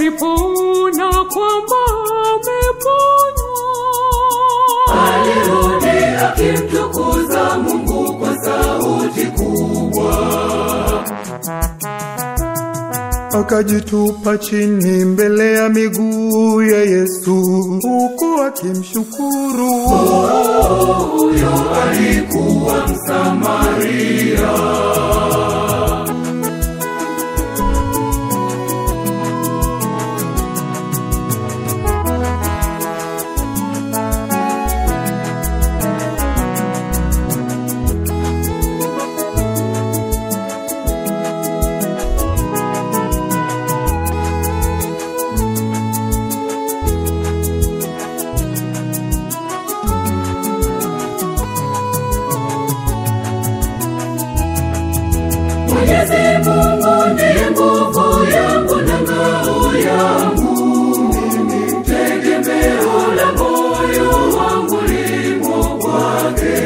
alipona kwamba ameponywa. Alirudi akimtukuza Mungu kwa sauti kubwa. Akajitupa chini mbele ya miguu ya Yesu huku akimshukuru. Huyo alikuwa Msamaria. Mwenyezi Mungu ndiye nguvu yangu na ngao yangu, tegemeo la moyo wangu limo kwake.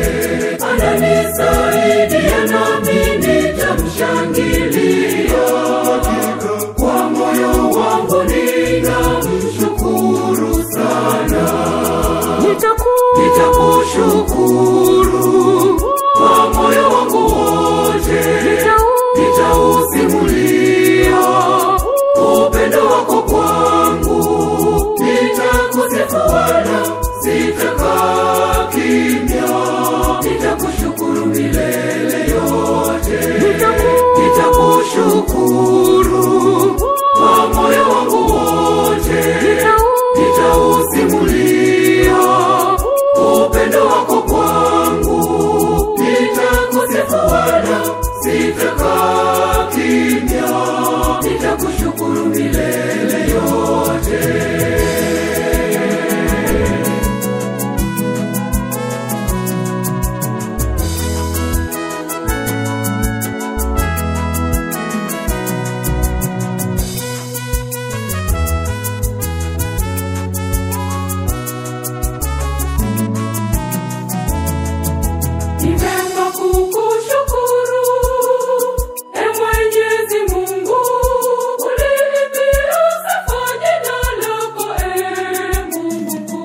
Ananisaidia nami nitamshangilia, kwa moyo wangu ninamshukuru sana. Nitakushukuru kwa moyo wangu wote, nitausimulia upendo wako kwangu. Nitakusifu Bwana, sitakaa kimya, nitakushukuru milele yote. Nitakushukuru kwa moyo wangu wote, nitausimulia upendo wako kwangu. Nitakusifu Bwana, sitakaa kimya, nitakushukuru milele yote. Nipenda kukushukuru, Mwenyezi Mungu, ulilipia sifa jina lako, Mungu.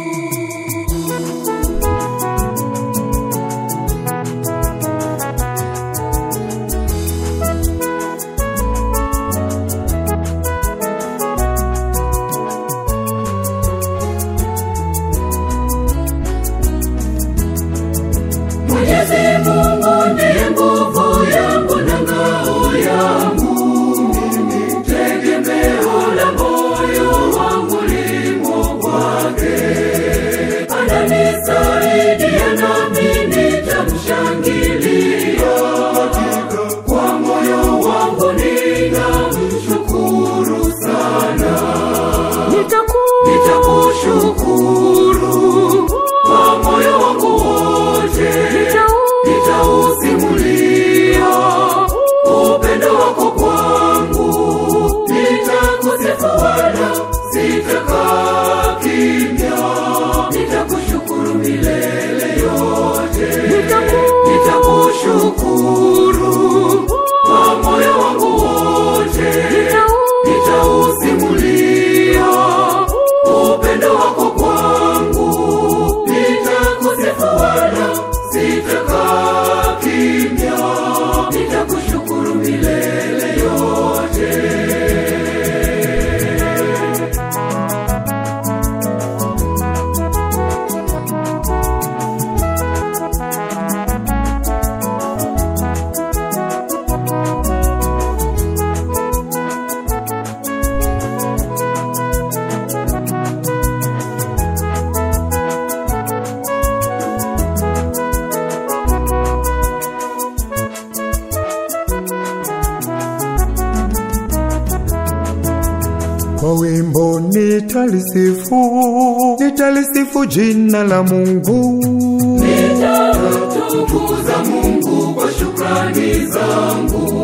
Mwenyezi Mungu ndiye nguvu yangu na ngao yangu, tegemeo la moyo wangu limo kwake. Ananisaidia nami nitamshangilia, kwa moyo wangu ninamshukuru sana. Nitakushukuru kwa moyo wangu wote, nitausimulia upendo wako kwangu. Nitakusifu Bwana, sitakaa kimya, nitakushukuru milele yote. Nitakushukuru kwa moyo wangu wote, nitausimulia upendo wako kwangu. Nitakusifu Bwana, sitakaa kimya, nitakushukuru milele yote. Kwa wimbo nitalisifu jina la Mungu. Nitamtukuza Mungu kwa shukrani zangu.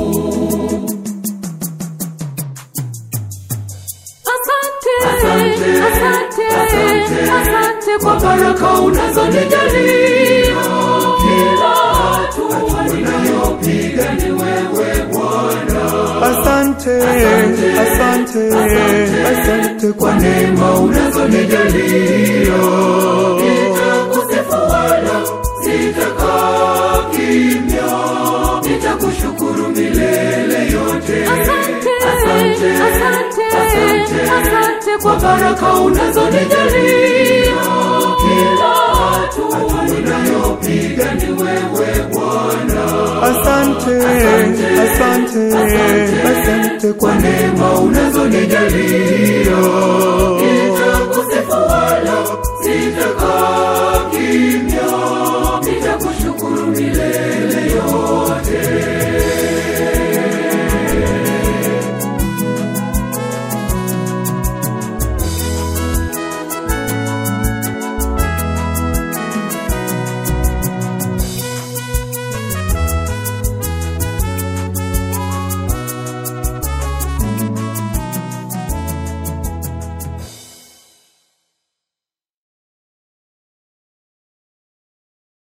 Asante kwa baraka unazonijalia. Kila hatua ninayopiga ni wewe Bwana. Asante Asante, asante kwa neema unazonijalia. Nitakusifu wala sitakaa kimya, nitakushukuru milele yote. Asante, Asante, asante, asante, asante kwa baraka unazonijalia. Kila hatua ninayopiga ni wewe Bwana. Asante, asante, asante kwa neema unazonijalia.